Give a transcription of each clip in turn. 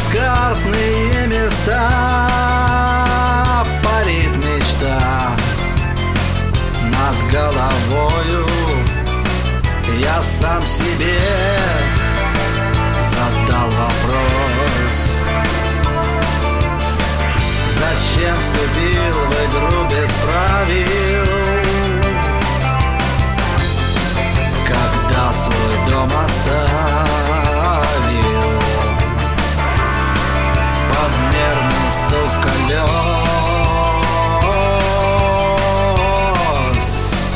плацкартные места парит мечта над головою. Я сам себе задал вопрос: зачем вступил в игру без правил, когда свой дом оставил под мерный стук колес?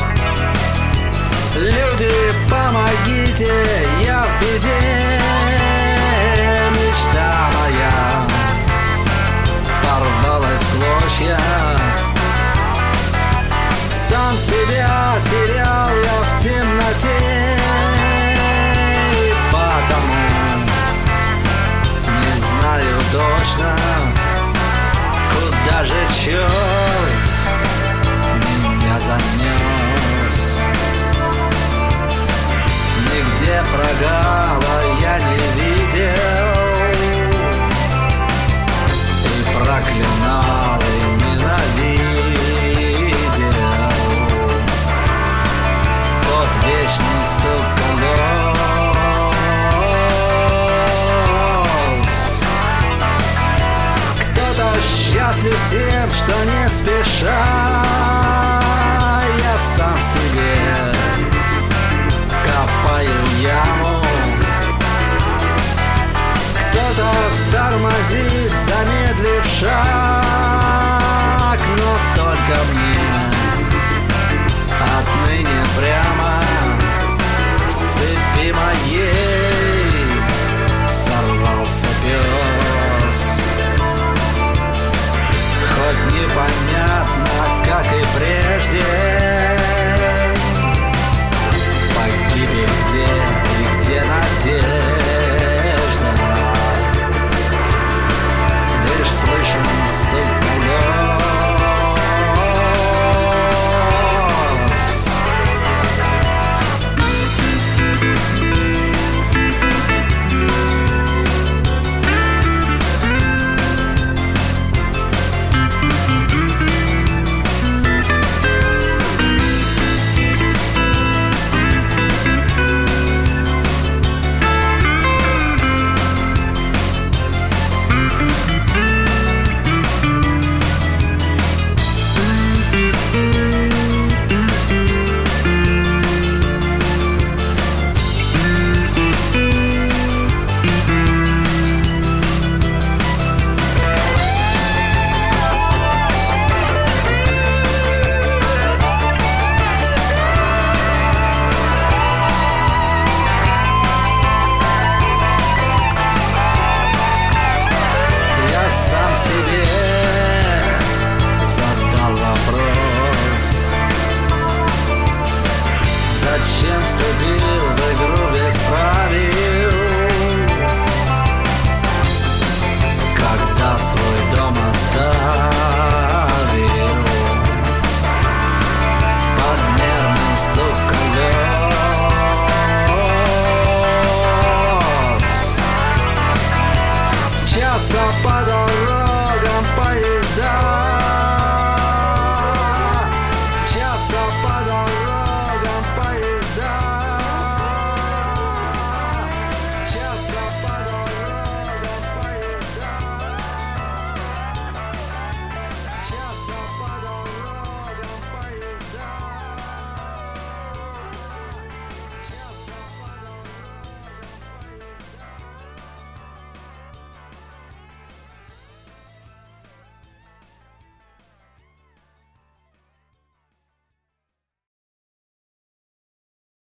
Люди, помогите, я в беде, мечта моя порвалась в клочья. Сам себя терял я в темноте, и потому не знаю точно, куда же черт меня занес. Нигде прогала я не видел и проклинал, и ненавидел тот вечный стук колес. Кто-то счастлив тем, что не спеша, я сам себе копаю яму. Кто-то тормозит, замедлив шаг,